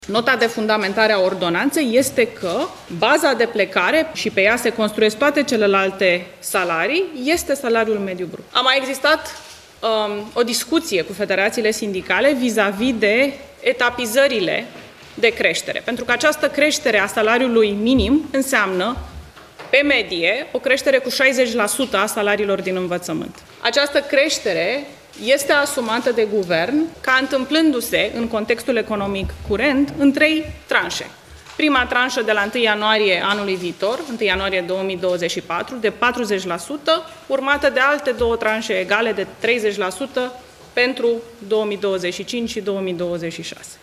Nota de fundamentare a ordonanței este că baza de plecare, și pe ea se construiesc toate celelalte salarii, este salariul mediu brut. A mai existat o discuție cu federațiile sindicale vis-a-vis de etapizările de creștere, pentru că această creștere a salariului minim înseamnă, pe medie, o creștere cu 60% a salariilor din învățământ. Această creștere este asumată de guvern ca întâmplându-se în contextul economic curent în 3 tranșe. Prima tranșă de la 1 ianuarie anului viitor, 1 ianuarie 2024, de 40%, urmată de alte 2 tranșe egale de 30% pentru 2025 și 2026.